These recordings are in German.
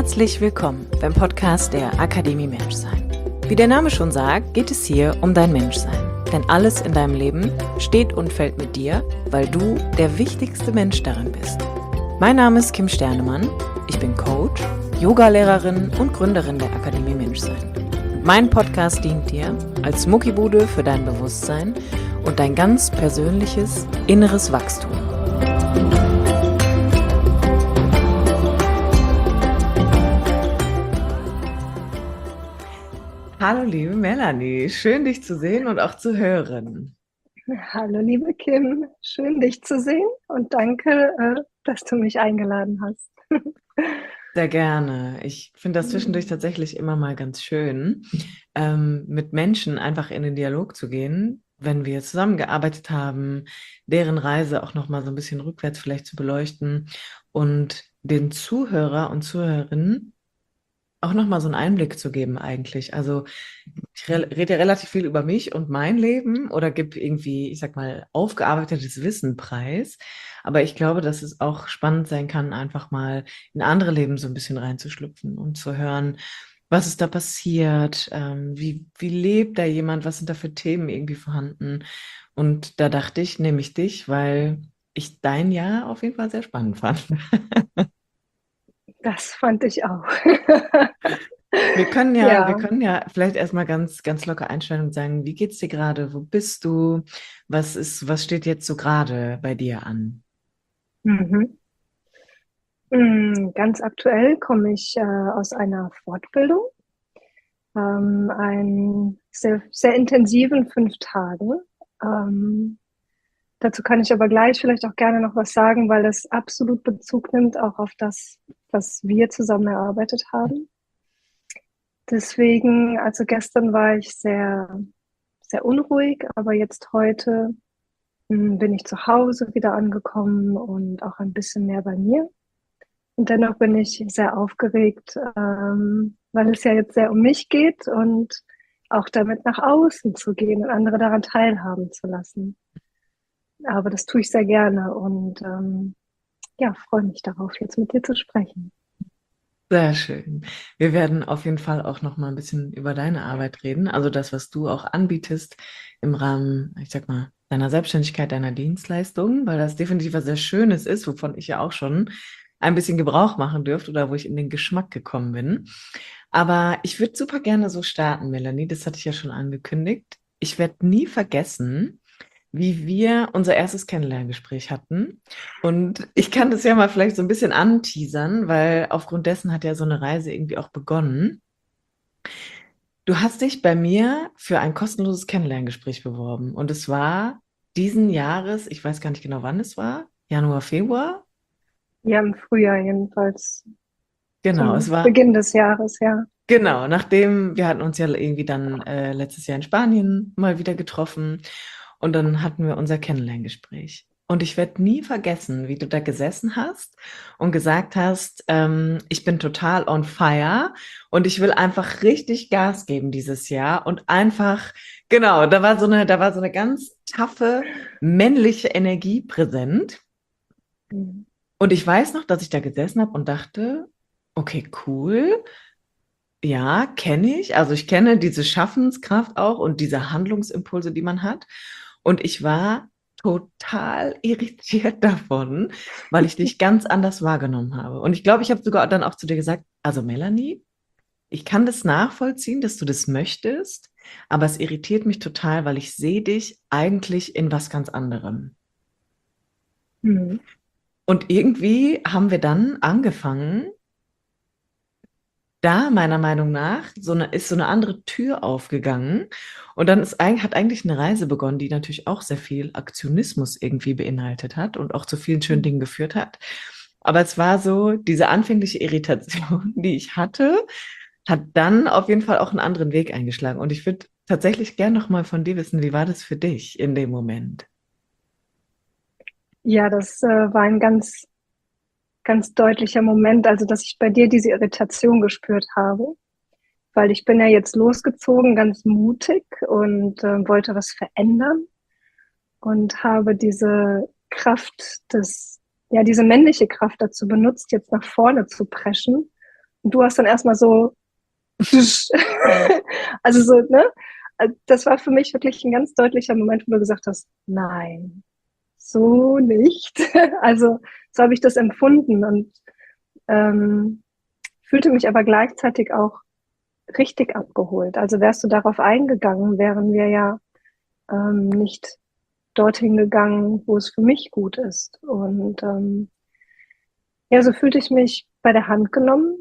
Herzlich willkommen beim Podcast der Akademie Menschsein. Wie der Name schon sagt, geht es hier um dein Menschsein. Denn alles in deinem Leben steht und fällt mit dir, weil du der wichtigste Mensch darin bist. Mein Name ist Kim Sternemann, ich bin Coach, Yogalehrerin und Gründerin der Akademie Menschsein. Und mein Podcast dient dir als Muckibude für dein Bewusstsein und dein ganz persönliches inneres Wachstum. Hallo liebe Melanie, schön dich zu sehen und auch zu hören. Hallo liebe Kim, schön dich zu sehen und danke, dass du mich eingeladen hast. Sehr gerne. Ich finde das zwischendurch tatsächlich immer mal ganz schön, mit Menschen einfach in den Dialog zu gehen, wenn wir zusammengearbeitet haben, deren Reise auch noch mal so ein bisschen rückwärts vielleicht zu beleuchten und den Zuhörer und Zuhörerinnen auch noch mal so einen Einblick zu geben eigentlich. Also ich rede ja relativ viel über mich und mein Leben oder gebe irgendwie, ich sag mal, aufgearbeitetes Wissen preis. Aber ich glaube, dass es auch spannend sein kann, einfach mal in andere Leben so ein bisschen reinzuschlüpfen und zu hören, was ist da passiert, wie lebt da jemand, was sind da für Themen irgendwie vorhanden. Und da dachte ich, nehme ich dich, weil ich dein Jahr auf jeden Fall sehr spannend fand. Das fand ich auch. Wir Ja, können ja vielleicht erstmal ganz locker einsteigen und sagen, wie geht's dir gerade? Wo bist du? Was steht jetzt so gerade bei dir an? mhm. Ganz aktuell komme ich aus einer Fortbildung, einen sehr intensiven 5 Tagen. Ähm, Dazu kann ich aber gleich vielleicht auch gerne noch was sagen, weil das absolut Bezug nimmt auch auf das, was wir zusammen erarbeitet haben. Deswegen, also gestern war ich sehr unruhig, aber jetzt heute bin ich zu Hause wieder angekommen und auch ein bisschen mehr bei mir. Und dennoch bin ich sehr aufgeregt, weil es ja jetzt sehr um mich geht und auch damit nach außen zu gehen und andere daran teilhaben zu lassen. Aber das tue ich sehr gerne und ja, freue mich darauf, jetzt mit dir zu sprechen. Sehr schön. Wir werden auf jeden Fall auch noch mal ein bisschen über deine Arbeit reden, also das, was du auch anbietest im Rahmen, ich sag mal, deiner Selbstständigkeit, deiner Dienstleistung, weil das definitiv was sehr Schönes ist, wovon ich ja auch schon ein bisschen Gebrauch machen dürfte oder wo ich in den Geschmack gekommen bin. Aber ich würde super gerne so starten, Melanie, das hatte ich ja schon angekündigt. Ich werde nie vergessen, wie wir unser erstes Kennenlerngespräch hatten. Und ich kann das ja mal vielleicht so ein bisschen anteasern, weil aufgrund dessen hat ja so eine Reise irgendwie auch begonnen. Du hast dich bei mir für ein kostenloses Kennenlerngespräch beworben und es war diesen Jahres, ich weiß gar nicht genau, wann es war, Januar, Februar? Ja, im Frühjahr jedenfalls, Genau, es zum war Beginn des Jahres, ja. genau, nachdem wir hatten uns ja irgendwie dann letztes Jahr in Spanien mal wieder getroffen und dann hatten wir unser Kennenlerngespräch. Und ich werde nie vergessen, wie du da gesessen hast und gesagt hast, ich bin total on fire und ich will einfach richtig Gas geben dieses Jahr und einfach, genau, da war so eine ganz taffe männliche Energie präsent. Mhm. Und ich weiß noch, dass ich da gesessen habe und dachte, okay, cool. Ja, kenne ich. Also ich kenne diese Schaffenskraft auch und diese Handlungsimpulse, die man hat. Und ich war total irritiert davon, weil ich dich ganz anders wahrgenommen habe. Und ich glaube, ich habe sogar dann auch zu dir gesagt, also Melanie, ich kann das nachvollziehen, dass du das möchtest, aber es irritiert mich total, weil ich sehe dich eigentlich in was ganz anderem. Mhm. Und irgendwie haben wir dann angefangen, da meiner Meinung nach ist so eine andere Tür aufgegangen und dann hat eigentlich eine Reise begonnen, die natürlich auch sehr viel Aktionismus irgendwie beinhaltet hat und auch zu vielen schönen Dingen geführt hat. Aber es war so, diese anfängliche Irritation, die ich hatte, hat dann auf jeden Fall auch einen anderen Weg eingeschlagen. Und ich würde tatsächlich gern noch mal von dir wissen, wie war das für dich in dem Moment? Ja, das war ein ganz deutlicher Moment, also dass ich bei dir diese Irritation gespürt habe, weil ich bin ja jetzt losgezogen, ganz mutig und wollte was verändern und habe diese Kraft ja, diese männliche Kraft dazu benutzt, jetzt nach vorne zu preschen Und du hast dann erstmal so, also so, ne? Das war für mich wirklich ein ganz deutlicher Moment, wo du gesagt hast, nein, so nicht. Also so habe ich das empfunden und ähm, fühlte mich aber gleichzeitig auch richtig abgeholt. Also wärst du darauf eingegangen, wären wir ja nicht dorthin gegangen, wo es für mich gut ist. Und ja, so fühlte ich mich bei der Hand genommen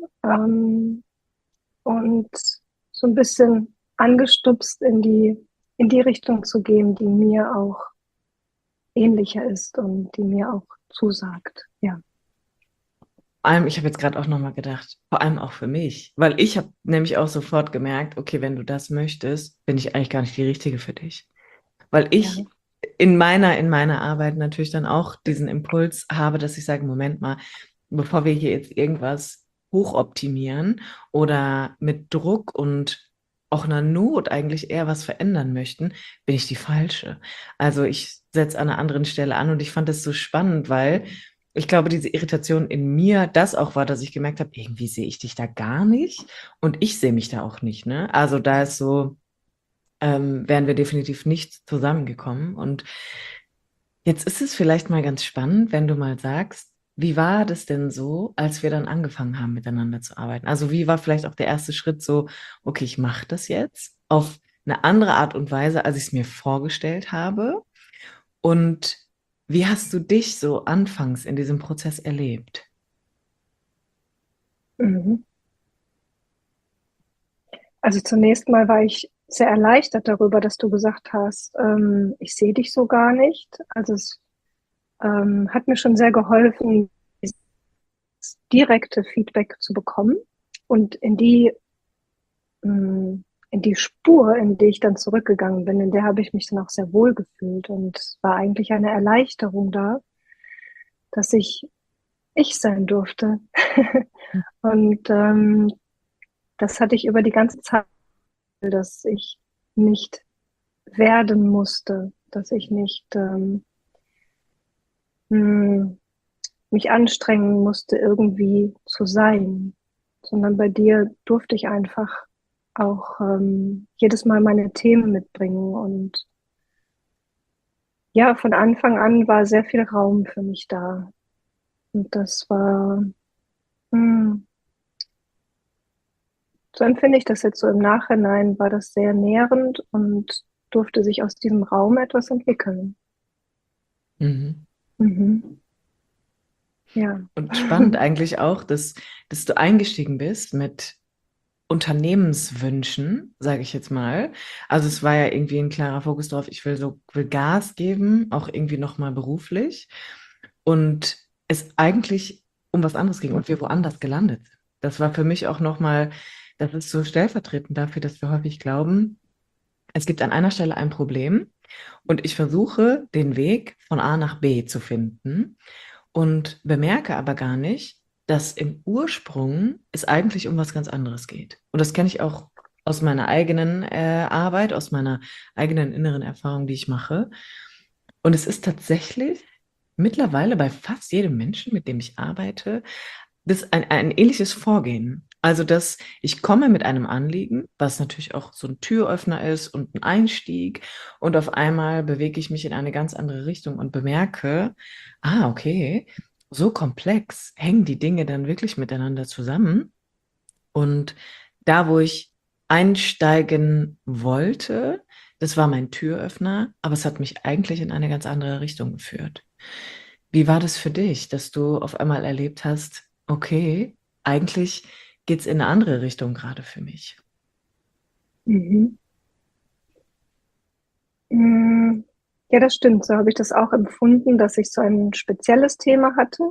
und so ein bisschen angestupst in die Richtung zu gehen, die mir auch ähnlicher ist und die mir auch zusagt. Ja. Vor allem, ich habe jetzt gerade auch nochmal gedacht, vor allem auch für mich, weil ich habe nämlich auch sofort gemerkt, okay, wenn du das möchtest, bin ich eigentlich gar nicht die Richtige für dich. Weil Ja. ich in meiner Arbeit natürlich dann auch diesen Impuls habe, dass ich sage, Moment mal, bevor wir hier jetzt irgendwas hochoptimieren oder mit Druck und auch einer Not eigentlich eher was verändern möchten, bin ich die Falsche. Also ich setze an einer anderen Stelle an und ich fand das so spannend, weil ich glaube, diese Irritation in mir das auch war, dass ich gemerkt habe, irgendwie sehe ich dich da gar nicht und ich sehe mich da auch nicht, ne? Also da ist so, wären wir definitiv nicht zusammengekommen. Und jetzt ist es vielleicht mal ganz spannend, wenn du mal sagst, wie war das denn so, als wir dann angefangen haben, miteinander zu arbeiten? Also wie war vielleicht auch der erste Schritt so, okay, ich mache das jetzt auf eine andere Art und Weise, als ich es mir vorgestellt habe? Und wie hast du dich so anfangs in diesem Prozess erlebt? Mhm. Also zunächst mal war ich sehr erleichtert darüber, dass du gesagt hast, ich sehe dich so gar nicht. Also es hat mir schon sehr geholfen, dieses direkte Feedback zu bekommen und in die Spur, in die ich dann zurückgegangen bin, in der habe ich mich dann auch sehr wohl gefühlt und es war eigentlich eine Erleichterung da, dass ich sein durfte. Und das hatte ich über die ganze Zeit, dass ich nicht werden musste, dass ich nicht mh, mich anstrengen musste, irgendwie zu sein, sondern bei dir durfte ich einfach auch jedes Mal meine Themen mitbringen. Und ja, von Anfang an war sehr viel Raum für mich da. Und das war, mh, so empfinde ich das jetzt so im Nachhinein, war das sehr nährend und durfte sich aus diesem Raum etwas entwickeln. Mhm. Mhm. Ja. Und spannend eigentlich auch, dass du eingestiegen bist mit Unternehmenswünschen, sage ich jetzt mal. Also es war ja irgendwie ein klarer Fokus drauf, will Gas geben, auch irgendwie nochmal beruflich. Und es eigentlich um was anderes ging und wir woanders gelandet sind. Das war für mich auch nochmal, das ist so stellvertretend dafür, dass wir häufig glauben, es gibt an einer Stelle ein Problem und ich versuche, den Weg von A nach B zu finden und bemerke aber gar nicht, dass im Ursprung es eigentlich um was ganz anderes geht. Und das kenne ich auch aus meiner eigenen Arbeit, aus meiner eigenen inneren Erfahrung, die ich mache. Und es ist tatsächlich mittlerweile bei fast jedem Menschen, mit dem ich arbeite, das ein ähnliches Vorgehen. Also, dass ich komme mit einem Anliegen, was natürlich auch so ein Türöffner ist und ein Einstieg, und auf einmal bewege ich mich in eine ganz andere Richtung und bemerke, ah, okay, so komplex hängen die Dinge dann wirklich miteinander zusammen. Und da, wo ich einsteigen wollte, das war mein Türöffner, aber es hat mich eigentlich in eine ganz andere Richtung geführt. Wie war das für dich, dass du auf einmal erlebt hast, okay, eigentlich geht es in eine andere Richtung gerade für mich? Mhm. Mm, ja, das stimmt. So habe ich das auch empfunden, dass ich so ein spezielles Thema hatte.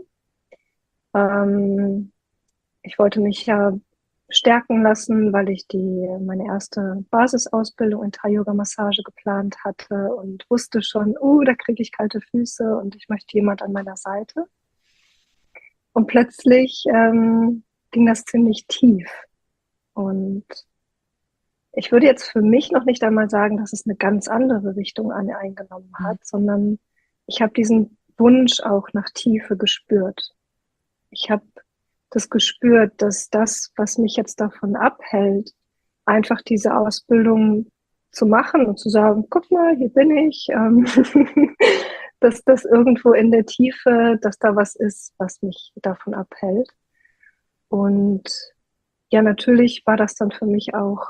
Ähm, Ich wollte mich ja stärken lassen, weil ich meine erste Basisausbildung in Thai-Yoga-Massage geplant hatte und wusste schon, da kriege ich kalte Füße und ich möchte jemand an meiner Seite. Und plötzlich ging das ziemlich tief. Und ich würde jetzt für mich noch nicht einmal sagen, dass es eine ganz andere Richtung eingenommen Mhm. hat, sondern ich habe diesen Wunsch auch nach Tiefe gespürt. Ich habe das gespürt, dass das, was mich jetzt davon abhält, einfach diese Ausbildung zu machen und zu sagen, guck mal, hier bin ich, dass das irgendwo in der Tiefe, dass da was ist, was mich davon abhält. Und ja, natürlich war das dann für mich auch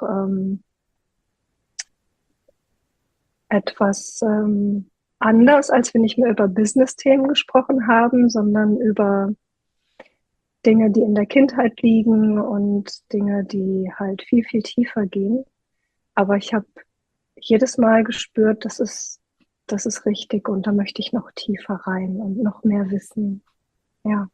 etwas anders, als wir nicht mehr über Business-Themen gesprochen haben, sondern über Dinge, die in der Kindheit liegen und Dinge, die halt viel, viel tiefer gehen. Aber ich habe jedes Mal gespürt, das ist richtig und da möchte ich noch tiefer rein und noch mehr wissen. Ja.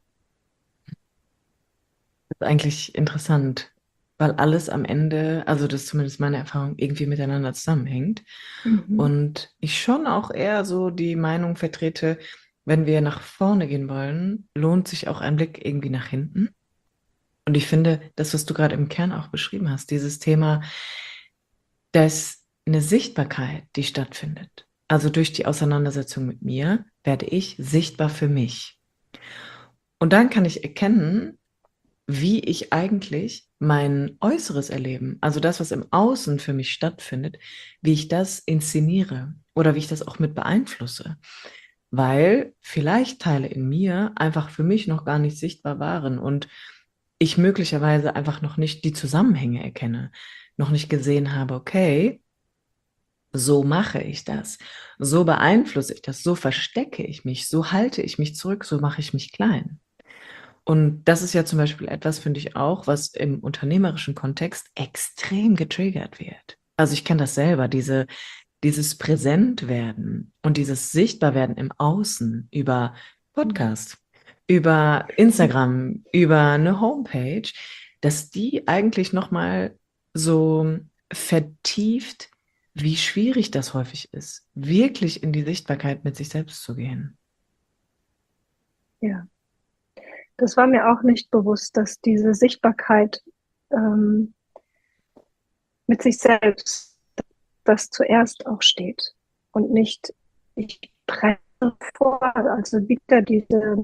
Das ist eigentlich interessant, weil alles am Ende, also das ist zumindest meine Erfahrung, irgendwie miteinander zusammenhängt. Mhm. Und ich schon auch eher so die Meinung vertrete, wenn wir nach vorne gehen wollen, lohnt sich auch ein Blick irgendwie nach hinten. Und ich finde, das, was du gerade im Kern auch beschrieben hast, dieses Thema, dass eine Sichtbarkeit, die stattfindet. Also durch die Auseinandersetzung mit mir werde ich sichtbar für mich. Und dann kann ich erkennen, wie ich eigentlich mein äußeres Erleben, also das, was im Außen für mich stattfindet, wie ich das inszeniere oder wie ich das auch mit beeinflusse. Weil vielleicht Teile in mir einfach für mich noch gar nicht sichtbar waren und ich möglicherweise einfach noch nicht die Zusammenhänge erkenne, noch nicht gesehen habe, okay, so mache ich das, so beeinflusse ich das, so verstecke ich mich, so halte ich mich zurück, so mache ich mich klein. Und das ist ja zum Beispiel etwas, finde ich auch, was im unternehmerischen Kontext extrem getriggert wird. Also ich kenne das selber, dieses Präsentwerden und dieses Sichtbarwerden im Außen über Podcast, über Instagram, über eine Homepage, dass die eigentlich nochmal so vertieft, wie schwierig das häufig ist, wirklich in die Sichtbarkeit mit sich selbst zu gehen. Ja, das war mir auch nicht bewusst, dass diese Sichtbarkeit ähm, mit sich selbst das zuerst auch steht und nicht ich brenne vor, also wieder diese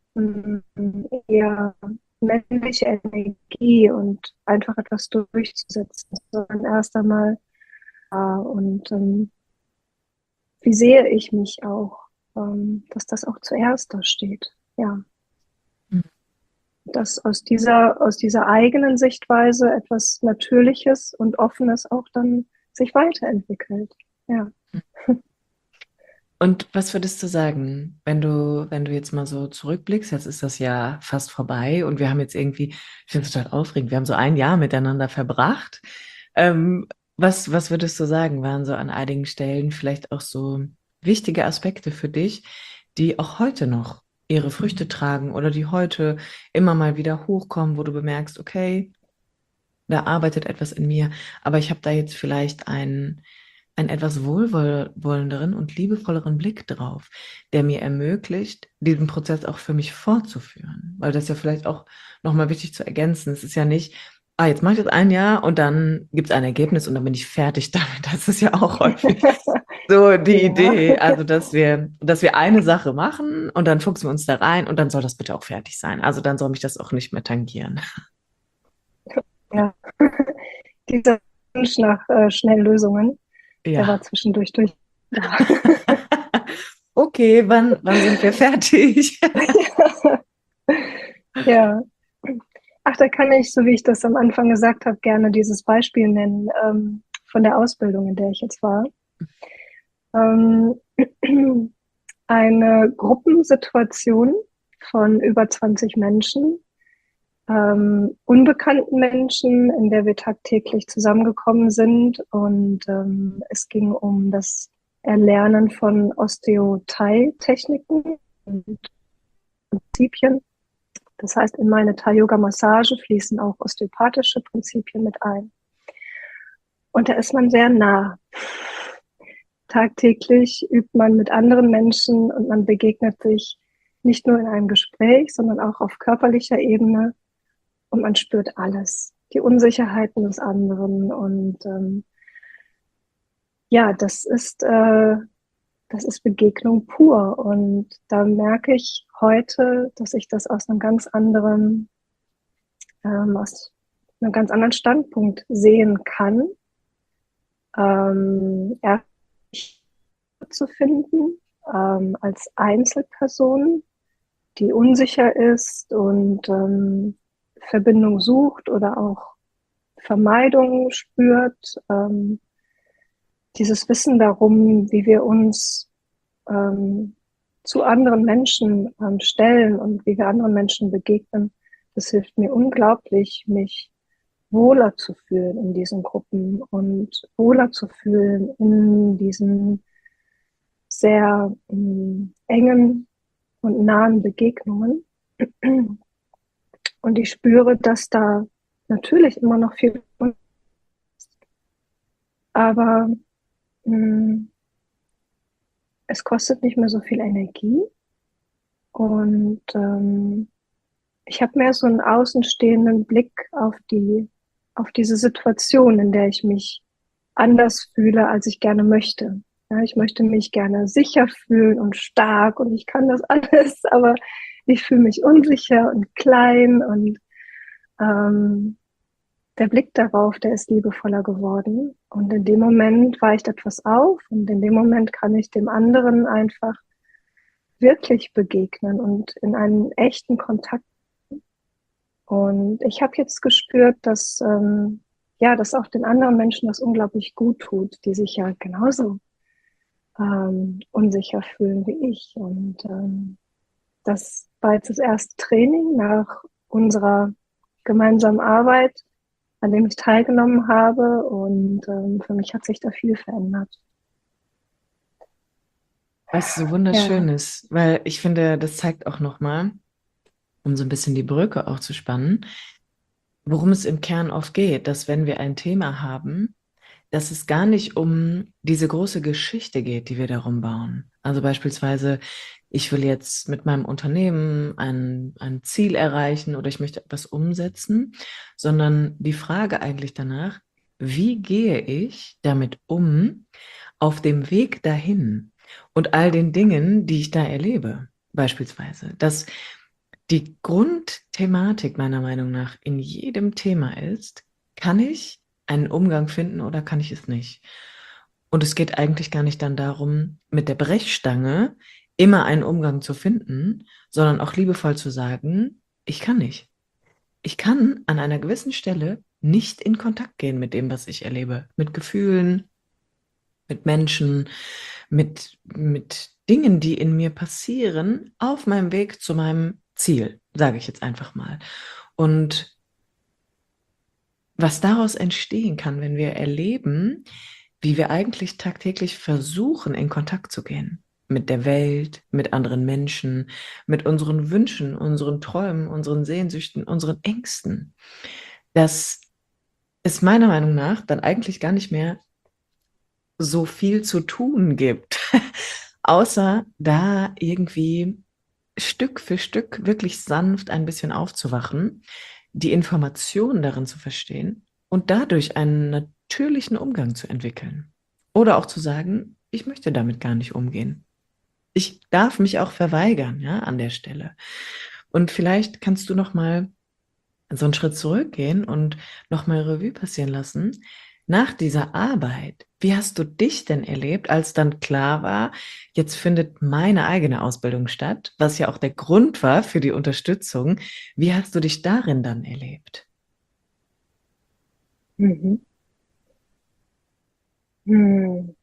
eher männliche Energie und einfach etwas durchzusetzen, sondern erst einmal und wie sehe ich mich auch, dass das auch zuerst da steht. Ja, dass aus dieser eigenen Sichtweise etwas Natürliches und Offenes auch dann sich weiterentwickelt. Ja. Und was würdest du sagen, wenn du jetzt mal so zurückblickst, jetzt ist das Jahr fast vorbei und wir haben jetzt irgendwie, ich finde es total aufregend, wir haben so ein Jahr miteinander verbracht. Ähm, was würdest du sagen, waren so an einigen Stellen vielleicht auch so wichtige Aspekte für dich, die auch heute noch ihre Früchte tragen oder die heute immer mal wieder hochkommen, wo du bemerkst, okay, da arbeitet etwas in mir, aber ich habe da jetzt vielleicht einen etwas wohlwollenderen und liebevolleren Blick drauf, der mir ermöglicht, diesen Prozess auch für mich fortzuführen. Weil das ja vielleicht auch nochmal wichtig zu ergänzen. Es ist ja nicht, jetzt mache ich das ein Jahr und dann gibt es ein Ergebnis und dann bin ich fertig damit. Das ist ja auch häufig so die Ja, Idee. Also, dass wir eine Sache machen und dann fuchsen wir uns da rein und dann soll das bitte auch fertig sein. Also dann soll mich das auch nicht mehr tangieren. ja. Dieser Wunsch nach Schnelllösungen, der war Ja. zwischendurch durch da. Okay, wann sind wir fertig? Ja. Ach, da kann ich, so wie ich das am Anfang gesagt habe, gerne dieses Beispiel nennen von der Ausbildung, in der ich jetzt war. Ähm, eine Gruppensituation von über 20 Menschen, unbekannten Menschen, in der wir tagtäglich zusammengekommen sind. Und es ging um das Erlernen von Osteotai-Techniken und Prinzipien. Das heißt, in meine Thai-Yoga-Massage fließen auch osteopathische Prinzipien mit ein. Und da ist man sehr nah. Tagtäglich übt man mit anderen Menschen und man begegnet sich nicht nur in einem Gespräch, sondern auch auf körperlicher Ebene und man spürt alles, die Unsicherheiten des anderen. Und ja, das ist Begegnung pur. Und da merke ich heute, dass ich das aus einem ganz anderen aus einem ganz anderen Standpunkt sehen kann, erst zu finden, als Einzelperson, die unsicher ist und Verbindung sucht oder auch Vermeidung spürt. Dieses Wissen darum, wie wir uns zu anderen Menschen stellen und wie wir anderen Menschen begegnen, das hilft mir unglaublich, mich wohler zu fühlen in diesen Gruppen und wohler zu fühlen in diesen sehr engen und nahen Begegnungen. Und ich spüre, dass da natürlich immer noch viel, aber es kostet nicht mehr so viel Energie und ich habe mehr so einen außenstehenden Blick auf diese Situation, in der ich mich anders fühle, als ich gerne möchte. Ja, ich möchte mich gerne sicher fühlen und stark und ich kann das alles, aber ich fühle mich unsicher und klein und der Blick darauf, der ist liebevoller geworden. Und in dem Moment weicht etwas auf und in dem Moment kann ich dem anderen einfach wirklich begegnen und in einen echten Kontakt. Und ich habe jetzt gespürt, dass ja, dass auch den anderen Menschen das unglaublich gut tut, die sich ja genauso unsicher fühlen wie ich. Und das war jetzt das erste Training nach unserer gemeinsamen Arbeit, an dem ich teilgenommen habe. Und für mich hat sich da viel verändert. Was so wunderschön Ja. ist, weil ich finde, das zeigt auch nochmal, um so ein bisschen die Brücke auch zu spannen, worum es im Kern oft geht, dass wenn wir ein Thema haben, dass es gar nicht um diese große Geschichte geht, die wir darum bauen. Also beispielsweise, ich will jetzt mit meinem Unternehmen ein Ziel erreichen oder ich möchte etwas umsetzen, sondern die Frage eigentlich danach, wie gehe ich damit um auf dem Weg dahin und all den Dingen, die ich da erlebe, beispielsweise. Dass die Grundthematik meiner Meinung nach in jedem Thema ist, kann ich einen Umgang finden oder kann ich es nicht? Und es geht eigentlich gar nicht dann darum, mit der Brechstange immer einen Umgang zu finden, sondern auch liebevoll zu sagen, ich kann nicht. Ich kann an einer gewissen Stelle nicht in Kontakt gehen mit dem, was ich erlebe, mit Gefühlen, mit Menschen, mit Dingen, die in mir passieren, auf meinem Weg zu meinem Ziel, sage ich jetzt einfach mal. Und was daraus entstehen kann, wenn wir erleben, wie wir eigentlich tagtäglich versuchen, in Kontakt zu gehen mit der Welt, mit anderen Menschen, mit unseren Wünschen, unseren Träumen, unseren Sehnsüchten, unseren Ängsten, dass es meiner Meinung nach dann eigentlich gar nicht mehr so viel zu tun gibt, außer da irgendwie Stück für Stück wirklich sanft ein bisschen aufzuwachen, die Informationen darin zu verstehen und dadurch einen natürlichen Umgang zu entwickeln. Oder auch zu sagen, ich möchte damit gar nicht umgehen. Ich darf mich auch verweigern, ja, an der Stelle. Und vielleicht kannst du noch mal so einen Schritt zurückgehen und noch mal Revue passieren lassen. Nach dieser Arbeit, wie hast du dich denn erlebt, als dann klar war, jetzt findet meine eigene Ausbildung statt, was ja auch der Grund war für die Unterstützung. Wie hast du dich darin dann erlebt? Mhm. Hm.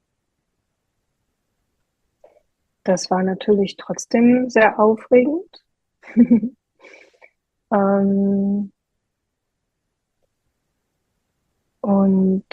Das war natürlich trotzdem sehr aufregend. ähm, und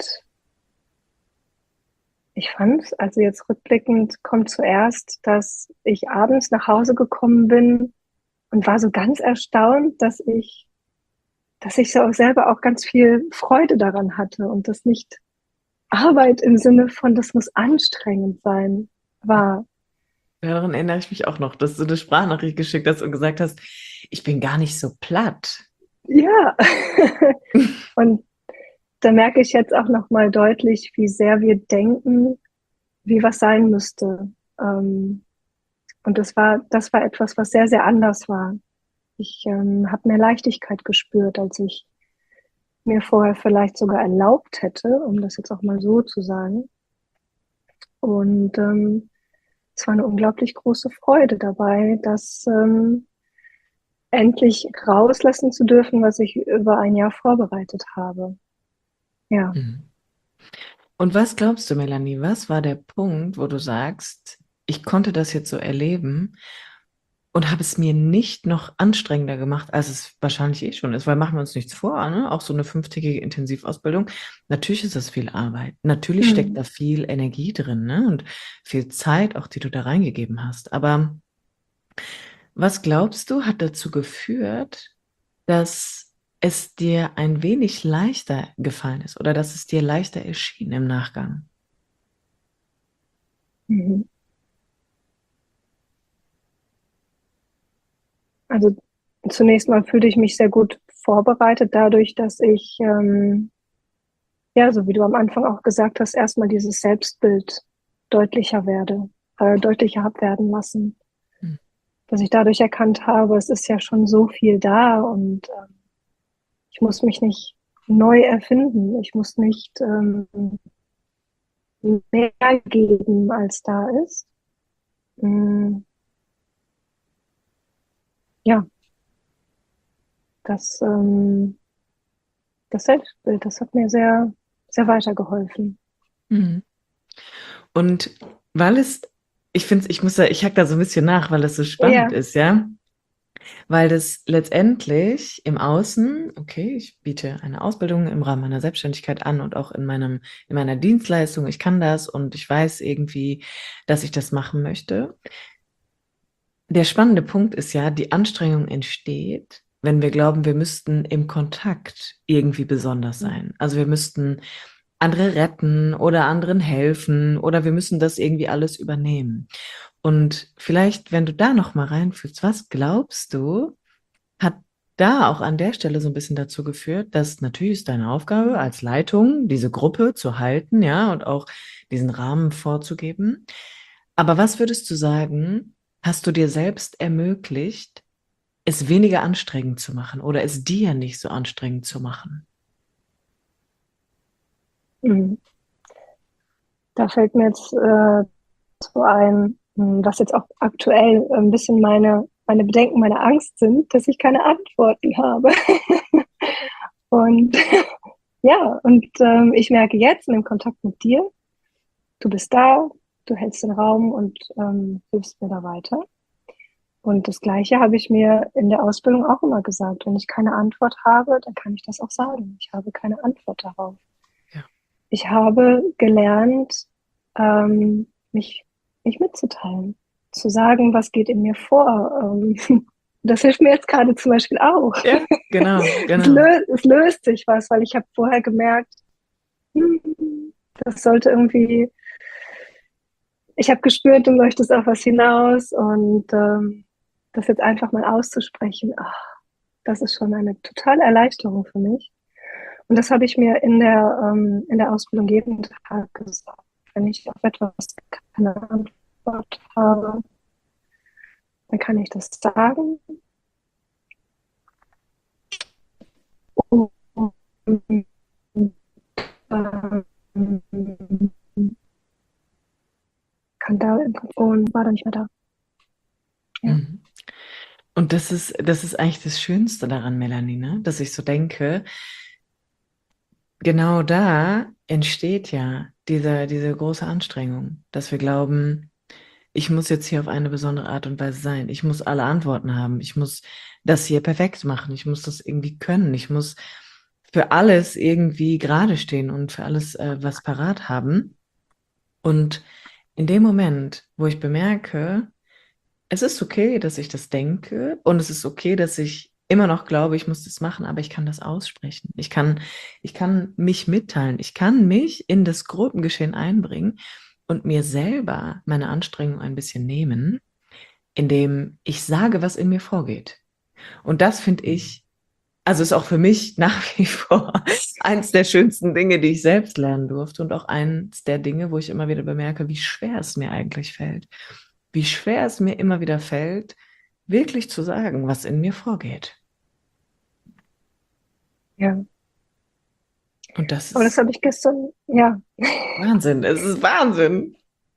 ich fand es, also jetzt rückblickend kommt zuerst, dass ich abends nach Hause gekommen bin und war so ganz erstaunt, dass ich so selber auch ganz viel Freude daran hatte und das nicht Arbeit im Sinne von, das muss anstrengend sein, war. Daran erinnere ich mich auch noch, dass du eine Sprachnachricht geschickt hast und gesagt hast, ich bin gar nicht so platt. Ja. Und da merke ich jetzt auch noch mal deutlich, wie sehr wir denken, wie was sein müsste. Und das war etwas, was sehr, sehr anders war. Ich habe mehr Leichtigkeit gespürt, als ich mir vorher vielleicht sogar erlaubt hätte, um das jetzt auch mal so zu sagen. Und es war eine unglaublich große Freude dabei, das endlich rauslassen zu dürfen, was ich über ein Jahr vorbereitet habe. Ja. Mhm. Und was glaubst du, Melanie, was war der Punkt, wo du sagst, ich konnte das jetzt so erleben und habe es mir nicht noch anstrengender gemacht, als es wahrscheinlich eh schon ist, weil machen wir uns nichts vor, ne? Auch so eine 5-tägige Intensivausbildung. Natürlich ist das viel Arbeit. Natürlich steckt Mhm. da viel Energie drin, ne? Und viel Zeit auch, die du da reingegeben hast. Aber was glaubst du, hat dazu geführt, dass es dir ein wenig leichter gefallen ist oder dass es dir leichter erschien im Nachgang? Mhm. Also zunächst mal fühlte ich mich sehr gut vorbereitet dadurch, dass ich, ja, so wie du am Anfang auch gesagt hast, erstmal dieses Selbstbild deutlicher deutlicher habe werden lassen. Hm. Dass ich dadurch erkannt habe, es ist ja schon so viel da und ich muss mich nicht neu erfinden. Ich muss nicht mehr geben, als da ist. Mm, ja, das, das Selbstbild, das hat mir sehr, sehr weitergeholfen. Mhm. Und weil es, ich finde, ich hack da so ein bisschen nach, weil es so spannend Ja. ist, ja. Weil das letztendlich im Außen, okay, ich biete eine Ausbildung im Rahmen meiner Selbstständigkeit an und auch in meiner Dienstleistung, ich kann das und ich weiß irgendwie, dass ich das machen möchte. Der spannende Punkt ist ja, die Anstrengung entsteht, wenn wir glauben, wir müssten im Kontakt irgendwie besonders sein. Also wir müssten andere retten oder anderen helfen oder wir müssen das irgendwie alles übernehmen. Und vielleicht, wenn du da noch mal reinfühlst, was glaubst du, hat da auch an der Stelle so ein bisschen dazu geführt, dass natürlich ist deine Aufgabe als Leitung, diese Gruppe zu halten, ja, und auch diesen Rahmen vorzugeben. Aber was würdest du sagen, hast du dir selbst ermöglicht, es weniger anstrengend zu machen oder es dir nicht so anstrengend zu machen? Mhm. Da fällt mir jetzt so ein, was jetzt auch aktuell ein bisschen meine Bedenken, meine Angst sind, dass ich keine Antworten habe. Und ja, und ich merke jetzt in dem Kontakt mit dir, du bist da, du hältst den Raum und hilfst mir da weiter. Und das Gleiche habe ich mir in der Ausbildung auch immer gesagt. Wenn ich keine Antwort habe, dann kann ich das auch sagen. Ich habe keine Antwort darauf. Ja. Ich habe gelernt, mich, mich mitzuteilen, zu sagen, was geht in mir vor. Das hilft mir jetzt gerade zum Beispiel auch. Ja, genau, genau. Es löst sich was, weil ich habe vorher gemerkt, hm, das sollte irgendwie, ich habe gespürt, du möchtest auf was hinaus und das jetzt einfach mal auszusprechen, ach, das ist schon eine totale Erleichterung für mich. Und das habe ich mir in der Ausbildung jeden Tag gesagt. Wenn ich auf etwas keine Antwort habe, dann kann ich das sagen und kann da und war dann nicht mehr da. Ja. Mhm. Und das ist eigentlich das Schönste daran, Melanie, ne? Dass ich so denke, genau da entsteht ja diese große Anstrengung, dass wir glauben, ich muss jetzt hier auf eine besondere Art und Weise sein. Ich muss alle Antworten haben. Ich muss das hier perfekt machen. Ich muss das irgendwie können. Ich muss für alles irgendwie gerade stehen und für alles was parat haben. Und in dem Moment, wo ich bemerke, es ist okay, dass ich das denke und es ist okay, dass ich immer noch glaube, ich muss das machen, aber ich kann das aussprechen. Ich kann mich mitteilen. Ich kann mich in das Gruppengeschehen einbringen und mir selber meine Anstrengung ein bisschen nehmen, indem ich sage, was in mir vorgeht. Und das finde ich, also ist auch für mich nach wie vor eins der schönsten Dinge, die ich selbst lernen durfte und auch eins der Dinge, wo ich immer wieder bemerke, wie schwer es mir eigentlich fällt. Wie schwer es mir immer wieder fällt, wirklich zu sagen, was in mir vorgeht. Ja. Und das Aber das ist habe ich gestern, ja. Wahnsinn. Es ist Wahnsinn.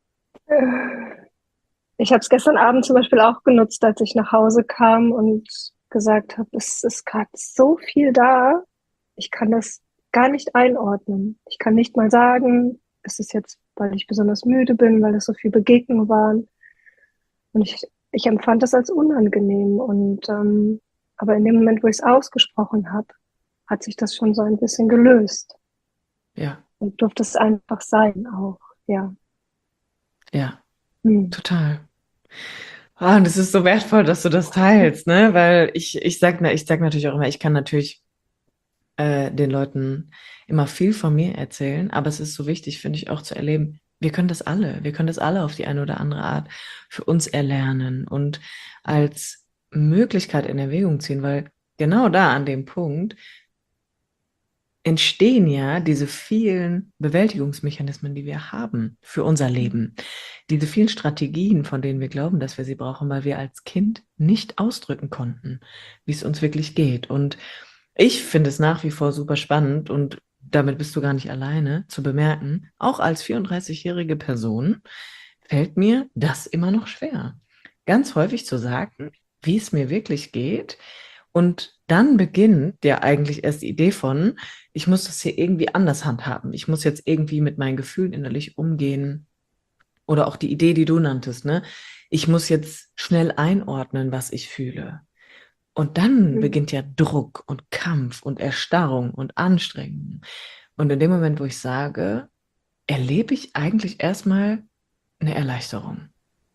Ich habe es gestern Abend zum Beispiel auch genutzt, als ich nach Hause kam und gesagt habe, es ist gerade so viel da, ich kann das gar nicht einordnen. Ich kann nicht mal sagen, es ist jetzt, weil ich besonders müde bin, weil es so viele Begegnungen waren. Und ich empfand das als unangenehm. Aber in dem Moment, wo ich es ausgesprochen habe, hat sich das schon so ein bisschen gelöst Ja, und durfte es einfach sein auch. Ja. ja, Hm. total. Ah, und es ist so wertvoll, dass du das teilst, ne? Weil ich sag natürlich auch immer, ich kann natürlich den Leuten immer viel von mir erzählen, aber es ist so wichtig, finde ich, auch zu erleben, wir können das alle auf die eine oder andere Art für uns erlernen und als Möglichkeit in Erwägung ziehen, weil genau da an dem Punkt entstehen ja diese vielen Bewältigungsmechanismen, die wir haben für unser Leben. Diese vielen Strategien, von denen wir glauben, dass wir sie brauchen, weil wir als Kind nicht ausdrücken konnten, wie es uns wirklich geht. Und ich finde es nach wie vor super spannend und damit bist du gar nicht alleine zu bemerken, auch als 34-jährige Person fällt mir das immer noch schwer. Ganz häufig zu sagen, wie es mir wirklich geht. Und dann beginnt ja eigentlich erst die Idee von, ich muss das hier irgendwie anders handhaben. Ich muss jetzt irgendwie mit meinen Gefühlen innerlich umgehen. Oder auch die Idee, die du nanntest, ne? Ich muss jetzt schnell einordnen, was ich fühle. Und dann Hm. beginnt ja Druck und Kampf und Erstarrung und Anstrengung. Und in dem Moment, wo ich sage, erlebe ich eigentlich erstmal eine Erleichterung.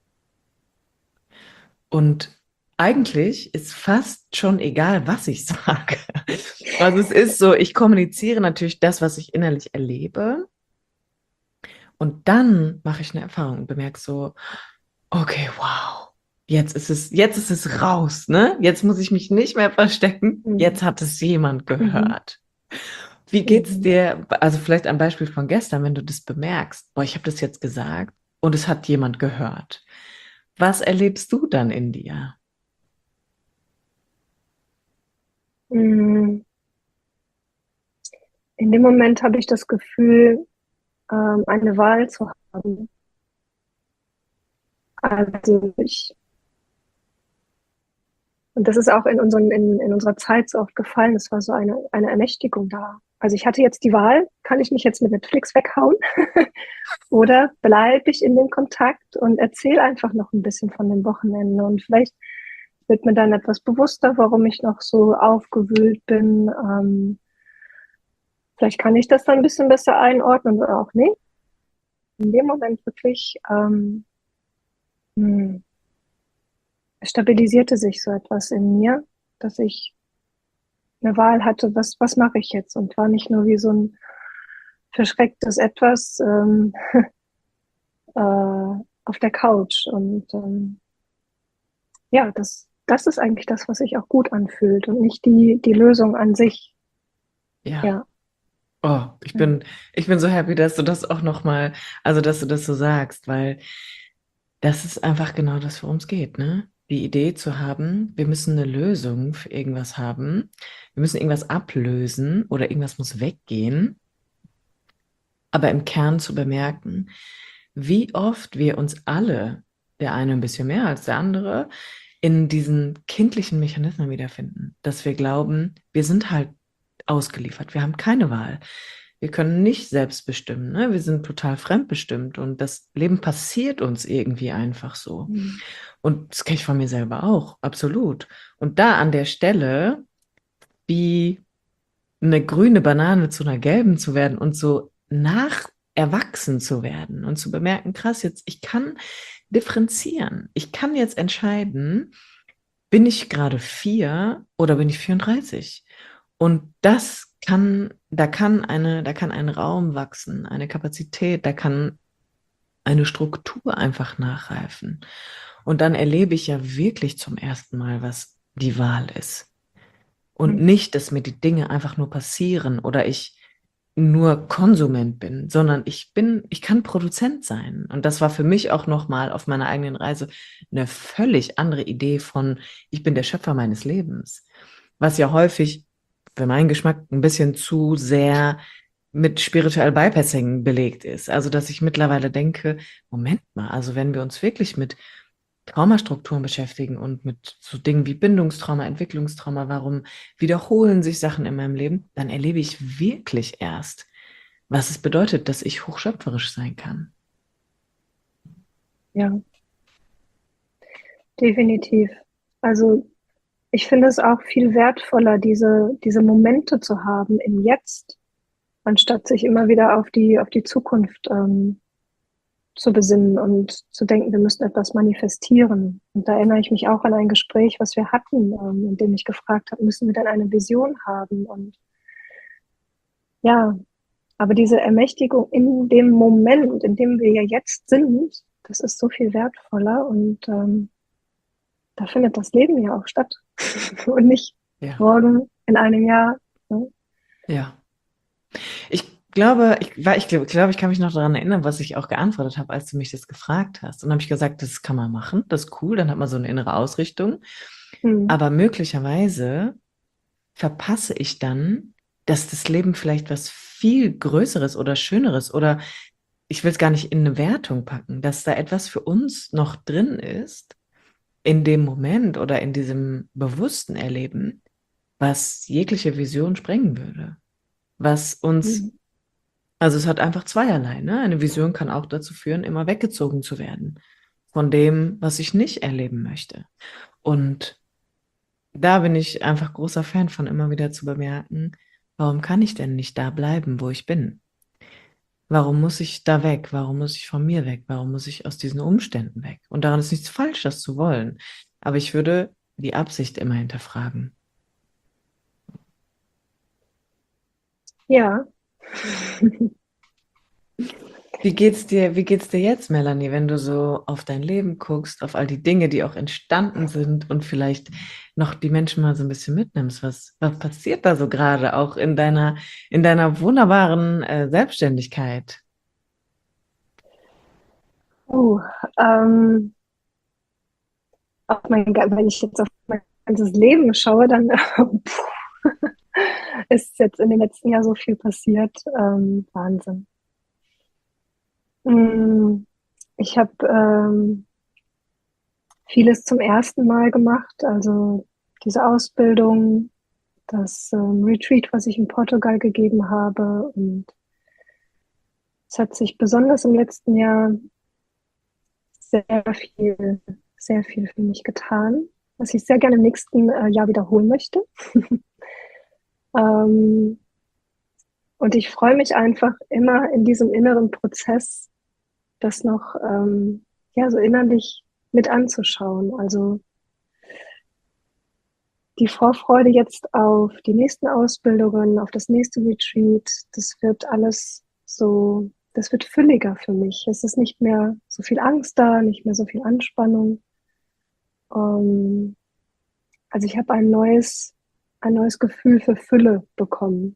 Und eigentlich ist fast schon egal, was ich sage. Also es ist so, ich kommuniziere natürlich das, was ich innerlich erlebe. Und dann mache ich eine Erfahrung und bemerke so, okay, wow. Jetzt ist es raus, ne? Jetzt muss ich mich nicht mehr verstecken. Hm. Jetzt hat es jemand Mhm. gehört. Wie geht's Mhm. dir? Also vielleicht am Beispiel von gestern, wenn du das bemerkst, boah, ich habe das jetzt gesagt und es hat jemand gehört. Was erlebst du dann in dir? Mhm. In dem Moment habe ich das Gefühl, eine Wahl zu haben. Also und das ist auch in unserer Zeit so oft gefallen, es war so eine Ermächtigung da. Also ich hatte jetzt die Wahl, kann ich mich jetzt mit Netflix weghauen oder bleibe ich in dem Kontakt und erzähle einfach noch ein bisschen von dem Wochenende und vielleicht wird mir dann etwas bewusster, warum ich noch so aufgewühlt bin. Vielleicht kann ich das dann ein bisschen besser einordnen oder auch nicht. In dem Moment wirklich hm, stabilisierte sich so etwas in mir, dass ich eine Wahl hatte, was mache ich jetzt? Und war nicht nur wie so ein verschrecktes Etwas auf der Couch. Ja, das ist eigentlich das, was sich auch gut anfühlt und nicht die Lösung an sich. Ja. Ja. Oh, ich bin so happy, dass du das auch nochmal, also dass du das so sagst, weil das ist einfach genau das, worum es geht, ne? Die Idee zu haben, wir müssen eine Lösung für irgendwas haben. Wir müssen irgendwas ablösen oder irgendwas muss weggehen. Aber im Kern zu bemerken, wie oft wir uns alle, der eine ein bisschen mehr als der andere, in diesen kindlichen Mechanismen wiederfinden, dass wir glauben, wir sind halt ausgeliefert, wir haben keine Wahl. Wir können nicht selbst bestimmen, ne? Wir sind total fremdbestimmt und das Leben passiert uns irgendwie einfach so. Mhm. Und das kenne ich von mir selber auch, absolut. Und da an der Stelle, wie eine grüne Banane zu einer gelben zu werden und so nach erwachsen zu werden und zu bemerken, krass, jetzt ich kann differenzieren. Ich kann jetzt entscheiden, bin ich gerade 4 oder bin ich 34? Und da kann ein Raum wachsen, eine Kapazität, da kann eine Struktur einfach nachreifen. Und dann erlebe ich ja wirklich zum ersten Mal, was die Wahl ist. Und Mhm. nicht, dass mir die Dinge einfach nur passieren oder ich nur Konsument bin, sondern ich kann Produzent sein. Und das war für mich auch nochmal auf meiner eigenen Reise eine völlig andere Idee von, ich bin der Schöpfer meines Lebens. Was ja häufig für meinen Geschmack ein bisschen zu sehr mit Spiritual Bypassing belegt ist. Also, dass ich mittlerweile denke, Moment mal, also wenn wir uns wirklich mit Traumastrukturen beschäftigen und mit so Dingen wie Bindungstrauma, Entwicklungstrauma, warum wiederholen sich Sachen in meinem Leben, dann erlebe ich wirklich erst, was es bedeutet, dass ich hochschöpferisch sein kann. Ja, definitiv. Also ich finde es auch viel wertvoller, diese Momente zu haben im Jetzt, anstatt sich immer wieder auf die Zukunft zu besinnen und zu denken, wir müssen etwas manifestieren. Und da erinnere ich mich auch an ein Gespräch, was wir hatten, in dem ich gefragt habe, müssen wir denn eine Vision haben? Und ja, aber diese Ermächtigung in dem Moment, in dem wir ja jetzt sind, das ist so viel wertvoller und da findet das Leben ja auch statt und nicht Ja, morgen in einem Jahr. Ne? ja. Ich glaube, ich kann mich noch daran erinnern, was ich auch geantwortet habe, als du mich das gefragt hast. Und dann habe ich gesagt, das kann man machen, das ist cool, dann hat man so eine innere Ausrichtung. Hm. Aber möglicherweise verpasse ich dann, dass das Leben vielleicht was viel Größeres oder Schöneres oder ich will es gar nicht in eine Wertung packen, dass da etwas für uns noch drin ist, in dem Moment oder in diesem bewussten Erleben, was jegliche Vision sprengen würde. Was uns, Hm. also es hat einfach zweierlei, ne? Eine Vision kann auch dazu führen, immer weggezogen zu werden von dem, was ich nicht erleben möchte. Und da bin ich einfach großer Fan von, immer wieder zu bemerken, warum kann ich denn nicht da bleiben, wo ich bin? Warum muss ich da weg? Warum muss ich von mir weg? Warum muss ich aus diesen Umständen weg? Und daran ist nichts falsch, das zu wollen. Aber ich würde die Absicht immer hinterfragen. Ja, Wie geht's dir jetzt, Melanie, wenn du so auf dein Leben guckst, auf all die Dinge, die auch entstanden sind und vielleicht noch die Menschen mal so ein bisschen mitnimmst? Was passiert da so gerade auch in deiner wunderbaren Selbstständigkeit? uh, ähm, wenn ich jetzt auf mein ganzes Leben schaue, dann ist jetzt in den letzten Jahren so viel passiert. Wahnsinn. Mm, Ich habe vieles zum ersten Mal gemacht, also diese Ausbildung, das Retreat, was ich in Portugal gegeben habe. Und es hat sich besonders im letzten Jahr sehr viel, sehr viel für mich getan, was ich sehr gerne im nächsten Jahr wiederholen möchte. Ähm, und ich freue mich einfach immer in diesem inneren Prozess, das noch ja, so innerlich mit anzuschauen. Also die Vorfreude jetzt auf die nächsten Ausbildungen, auf das nächste Retreat, das wird alles so, das wird fülliger für mich. Es ist nicht mehr so viel Angst da, nicht mehr so viel Anspannung. Ähm, also ich habe ein neues Gefühl für Fülle bekommen.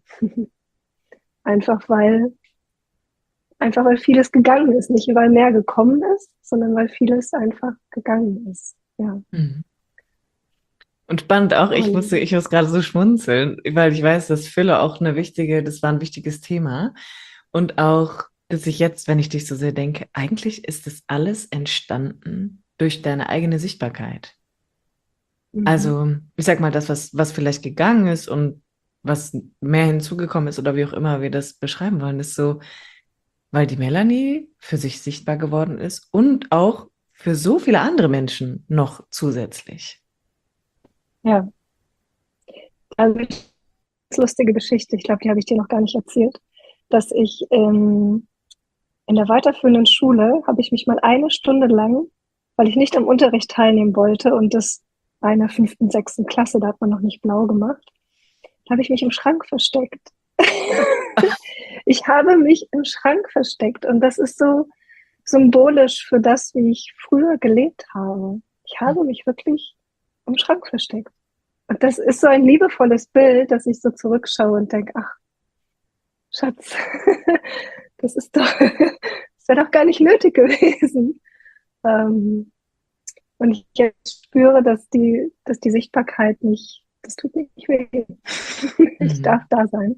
Einfach einfach weil vieles gegangen ist. Nicht weil mehr gekommen ist, sondern weil vieles einfach gegangen ist. Ja. Mhm. Und spannend auch, Und ich muss gerade so schmunzeln, weil ich weiß, dass Fülle auch das war ein wichtiges Thema. Und auch, dass ich jetzt, wenn ich dich so sehr denke, eigentlich ist das alles entstanden durch deine eigene Sichtbarkeit. mhm. Also, ich sag mal, was vielleicht gegangen ist und was mehr hinzugekommen ist oder wie auch immer wir das beschreiben wollen, ist so, weil die Melanie für sich sichtbar geworden ist und auch für so viele andere Menschen noch zusätzlich. Ja, also ganz lustige Geschichte. Ich glaube, die habe ich dir noch gar nicht erzählt, dass ich in der weiterführenden Schule habe ich mich mal eine Stunde lang, weil ich nicht am Unterricht teilnehmen wollte und das war in der fünften, sechsten Klasse, da hat man noch nicht blau gemacht, da habe ich mich im Schrank versteckt. Ich habe mich im Schrank versteckt und das ist so symbolisch für das, wie ich früher gelebt habe. Ich habe mich wirklich im Schrank versteckt. Und das ist so ein liebevolles Bild, dass ich so zurückschaue und denke, ach, Schatz, das ist doch, das wäre doch gar nicht nötig gewesen. Ähm, und ich jetzt spüre, dass die Sichtbarkeit nicht, das tut nicht weh. Ich darf Mhm. da sein.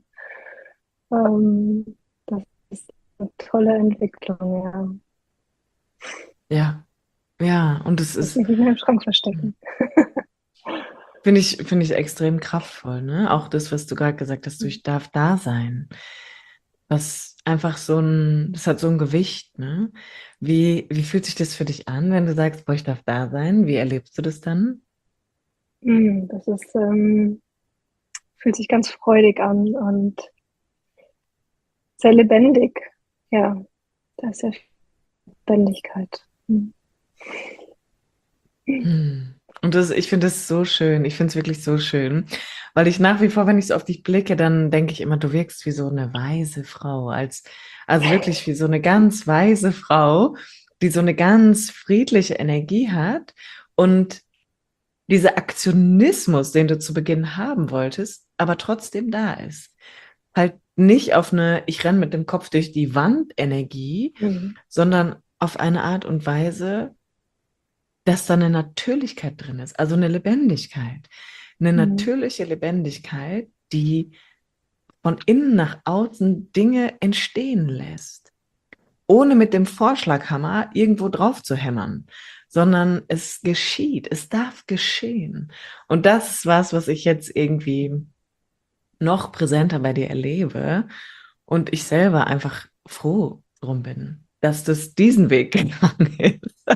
Das ist eine tolle Entwicklung, ja. Ja, ja, und es Ich muss ist, mich nicht mehr im Schrank verstecken. finde ich extrem kraftvoll, ne? Auch das, was du gerade gesagt hast, du, ich darf da sein. Was einfach das hat so ein Gewicht, ne? Wie fühlt sich das für dich an, wenn du sagst, boah, ich darf da sein? Wie erlebst du das dann? Das ist, fühlt sich ganz freudig an und sehr lebendig. Ja, da ist ja viel Lebendigkeit. Hm. Und ich finde das so schön. Ich finde es wirklich so schön, weil ich nach wie vor, wenn ich so auf dich blicke, dann denke ich immer, du wirkst wie so eine weise Frau, also wirklich wie so eine ganz weise Frau, die so eine ganz friedliche Energie hat und dieser Aktionismus, den du zu Beginn haben wolltest, aber trotzdem da ist. Halt nicht auf eine, ich renne mit dem Kopf durch die Wand Energie, Mhm. sondern auf eine Art und Weise, dass da eine Natürlichkeit drin ist, also eine Lebendigkeit. Eine Mhm. natürliche Lebendigkeit, die von innen nach außen Dinge entstehen lässt, ohne mit dem Vorschlaghammer irgendwo drauf zu hämmern, sondern es geschieht, es darf geschehen. Und das ist was ich jetzt irgendwie noch präsenter bei dir erlebe und ich selber einfach froh drum bin, dass das diesen Weg gegangen ist.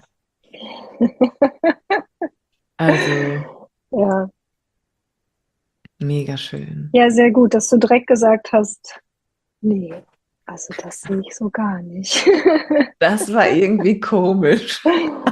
Also Ja. mega schön. Ja, sehr gut, dass du direkt gesagt hast, nee, also das sehe ich so gar nicht. Das war irgendwie komisch.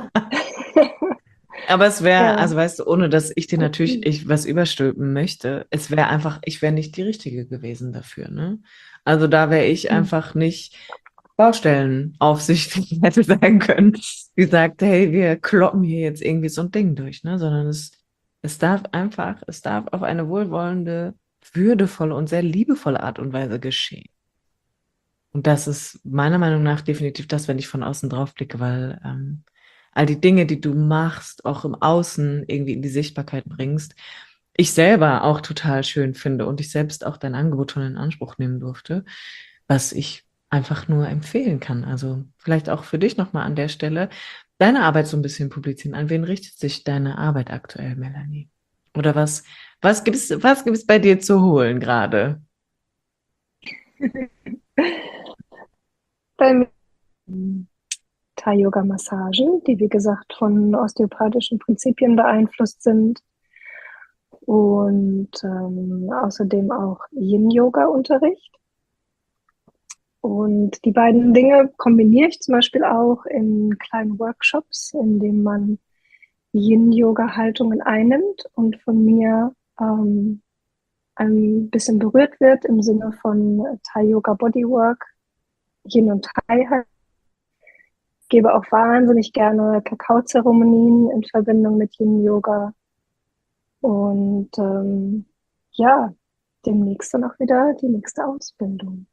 Aber es wäre, Ja. also weißt du, ohne dass ich dir natürlich was überstülpen möchte, es wäre einfach, ich wäre nicht die Richtige gewesen dafür, ne? Also da wäre ich einfach nicht Baustellenaufsicht hätte sein können, die sagt, hey, wir kloppen hier jetzt irgendwie so ein Ding durch, ne? Sondern es darf auf eine wohlwollende, würdevolle und sehr liebevolle Art und Weise geschehen. Und das ist meiner Meinung nach definitiv das, wenn ich von außen drauf blicke, weil all die Dinge, die du machst, auch im Außen irgendwie in die Sichtbarkeit bringst, ich selber auch total schön finde und ich selbst auch dein Angebot schon in Anspruch nehmen durfte, was ich einfach nur empfehlen kann. Also vielleicht auch für dich nochmal an der Stelle, deine Arbeit so ein bisschen publizieren. An wen richtet sich deine Arbeit aktuell, Melanie? Oder was gibt's bei dir zu holen gerade? Bei mir Thai-Yoga-Massagen, die wie gesagt von osteopathischen Prinzipien beeinflusst sind und außerdem auch Yin-Yoga-Unterricht. Und die beiden Dinge kombiniere ich zum Beispiel auch in kleinen Workshops, in denen man Yin-Yoga-Haltungen einnimmt und von mir ein bisschen berührt wird im Sinne von Thai-Yoga Bodywork, Yin und Thai halt. Ich gebe auch wahnsinnig gerne Kakaozeremonien in Verbindung mit Yin-Yoga. Und ja, demnächst dann auch wieder die nächste Ausbildung.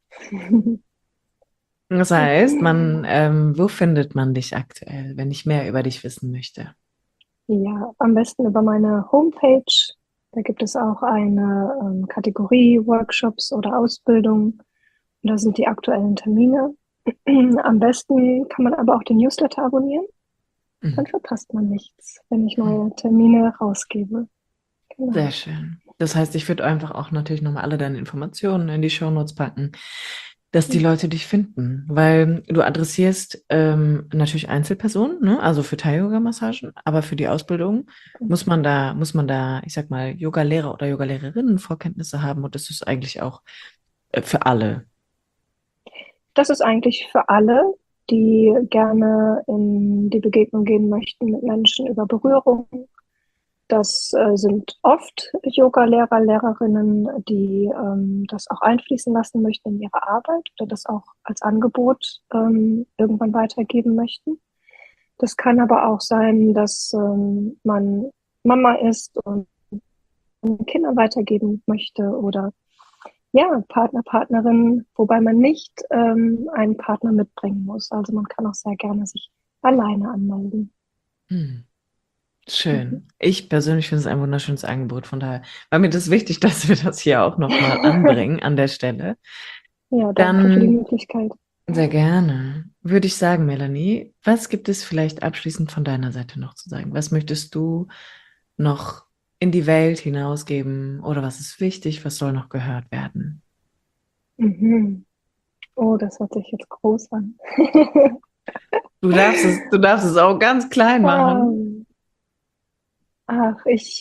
Das heißt, wo findet man dich aktuell, wenn ich mehr über dich wissen möchte? Ja, am besten über meine Homepage. Da gibt es auch eine Kategorie Workshops oder Ausbildung. Und da sind die aktuellen Termine. Am besten kann man aber auch den Newsletter abonnieren. Dann Mhm. verpasst man nichts, wenn ich neue Termine rausgebe. Sehr Genau. schön. Das heißt, ich würde einfach auch natürlich nochmal alle deine Informationen in die Shownotes packen, dass die Leute dich finden, weil du adressierst natürlich Einzelpersonen, ne? Also für Thai-Yoga-Massagen, aber für die Ausbildung muss man da, ich sag mal, Yoga-Lehrer oder Yogalehrerinnen Vorkenntnisse haben und das ist eigentlich auch für alle. Das ist eigentlich für alle, die gerne in die Begegnung gehen möchten mit Menschen über Berührung. Das sind oft Yoga-Lehrer, Lehrerinnen, die das auch einfließen lassen möchten in ihre Arbeit oder das auch als Angebot irgendwann weitergeben möchten. Das kann aber auch sein, dass man Mama ist und Kinder weitergeben möchte oder ja, Partner, Partnerin, wobei man nicht einen Partner mitbringen muss. Also man kann auch sehr gerne sich alleine anmelden. Hm. Mhm. Schön. Ich persönlich finde es ein wunderschönes Angebot. Von daher war mir das wichtig, dass wir das hier auch nochmal anbringen an der Stelle. Ja, danke für die Dann Möglichkeit. sehr gerne. Würde ich sagen, Melanie, was gibt es vielleicht abschließend von deiner Seite noch zu sagen? Was möchtest du noch in die Welt hinausgeben oder was ist wichtig? Was soll noch gehört werden? Mhm. Oh, das hört sich jetzt groß an. Du darfst es auch ganz klein machen. Ähm, Ach,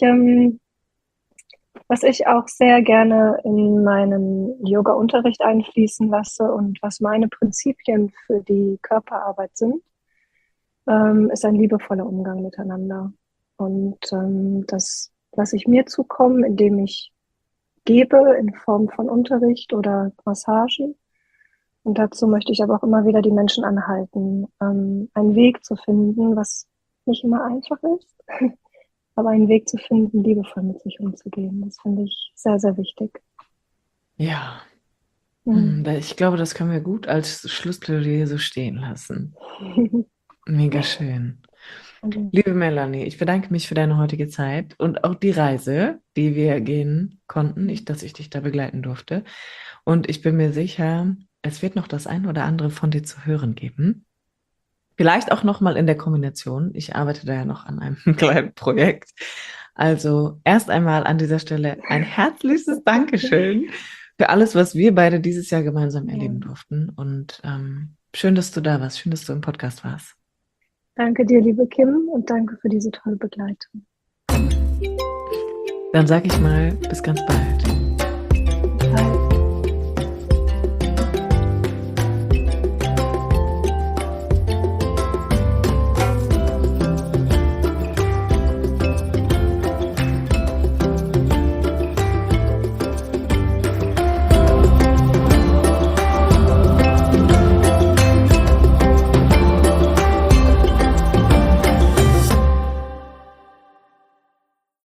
was ich auch sehr gerne in meinen Yoga-Unterricht einfließen lasse und was meine Prinzipien für die Körperarbeit sind, ist ein liebevoller Umgang miteinander. Und das lasse ich mir zukommen, indem ich gebe in Form von Unterricht oder Massagen. Und dazu möchte ich aber auch immer wieder die Menschen anhalten, einen Weg zu finden, was nicht immer einfach ist, aber einen Weg zu finden, liebevoll mit sich umzugehen. Das finde ich sehr, sehr wichtig. Ja, Mhm. ich glaube, das können wir gut als Schlussplädoyer so stehen lassen. Mega schön. Also, Liebe Melanie, ich bedanke mich für deine heutige Zeit und auch die Reise, die wir gehen konnten, dass ich dich da begleiten durfte. Und ich bin mir sicher, es wird noch das ein oder andere von dir zu hören geben. Vielleicht auch noch mal in der Kombination. Ich arbeite da ja noch an einem kleinen Projekt. Also erst einmal an dieser Stelle ein herzliches Dankeschön für alles, was wir beide dieses Jahr gemeinsam ja. erleben durften. Und schön, dass du da warst. Schön, dass du im Podcast warst. Danke dir, liebe Kim, und danke für diese tolle Begleitung. Dann sage ich mal, bis ganz bald.